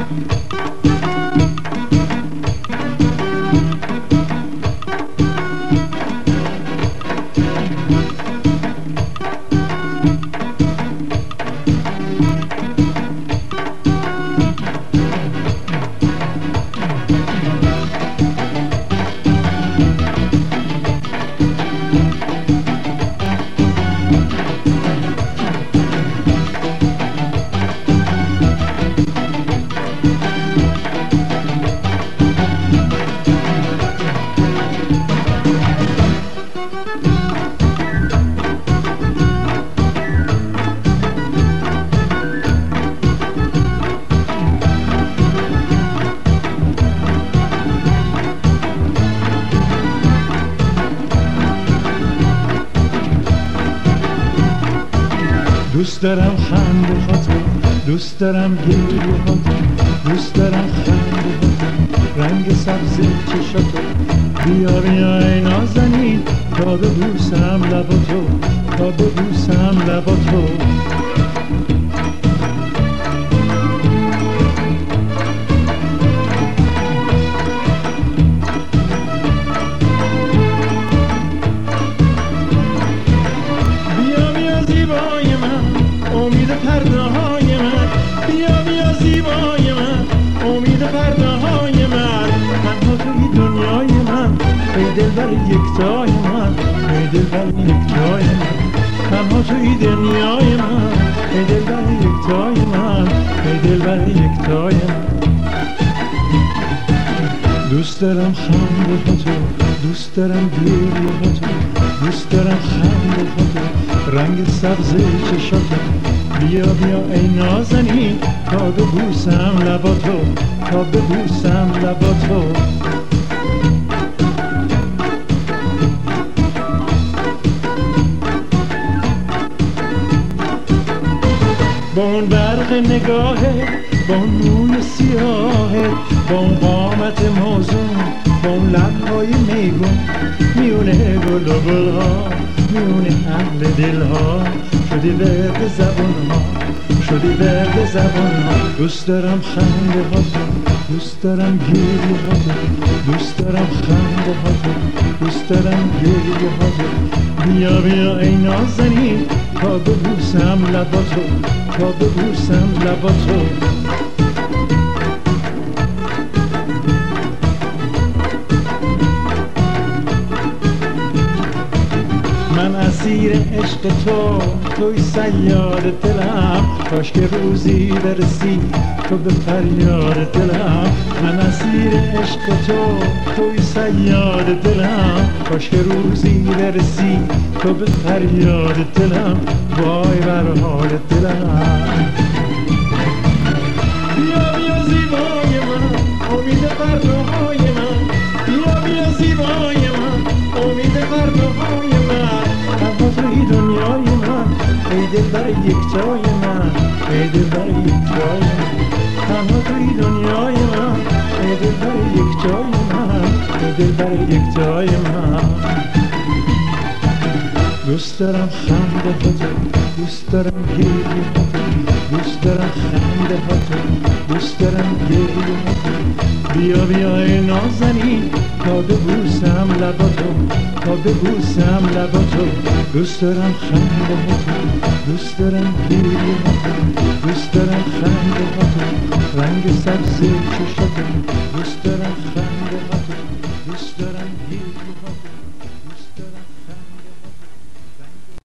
دوست دارم خنده هاتو، دوست دارم گریه هاتو، دوست دارم خنده هاتو، رنگ سبز چشاتو. بیا بیا ای نازنین تا ببوسم لباتو، تا ببوسم لباتو. امید پرده های من، بیا بیا زیبای من، امید پرده های من. تنها توی دنیای من، ای دلبر یکتای من، ای دلبر یکتای من. تنها توی دنیای من، ای دلبر یکتای من، ای دلبر یکتای من. دوست دارم خنده هاتو، دوست دارم گریه هاتو، دوست دارم خنده هاتو، رنگ سبز چشاتو. بیا بیا ای نازنین تا ببوسم لباتو، تا ببوسم لباتو. با اون برق نگاهه، با اون موی سیاهه، با اون قامت موزون، با اون لبهای میگون، میونه گل و گلها، میونه اهل دلها، شدی ورد زبونها، شدی ورد زبونها. دوست دارم خنده هاتو، دوست دارم گریه هاتو، دوست دارم خنده هاتو، دوست دارم گریه هاتو. بیا بیا ای نازنین تا ببوسم لباتو، تا ببوسم لباتو. من اسیر عشق تو، توی صیاد دلم، کاش که روزی برسی تو به فریاد دلم. من اسیر عشق تو، توی صیاد دلم، کاش که روزی برسی تو به فریاد دلم. وای بر حال دلم. بیا بیا زیبای من، امید پرده های من، بیا بیا زیبای من، امید پرده های من. تنها توی دنیای من، ای دلبر یکتای من، ای دلبر یکتای من. تنها توی دنیای من، ای دلبر یکتای من، ای دلبر یکتای من. دوست دارم خنده هاتو، دوست دارم گریه هاتو، دوست دارم خنده هاتو، دوست دارم گریه هاتو. بیا بیا ای نازنین تا ببوسم لباتو، تا ببوسم لباتو. دوست دارم خنده هاتو، دوست دارم گریه هاتو، دوست دارم خنده هاتو، رنگ سبز چشاتو. دوست دارم خنده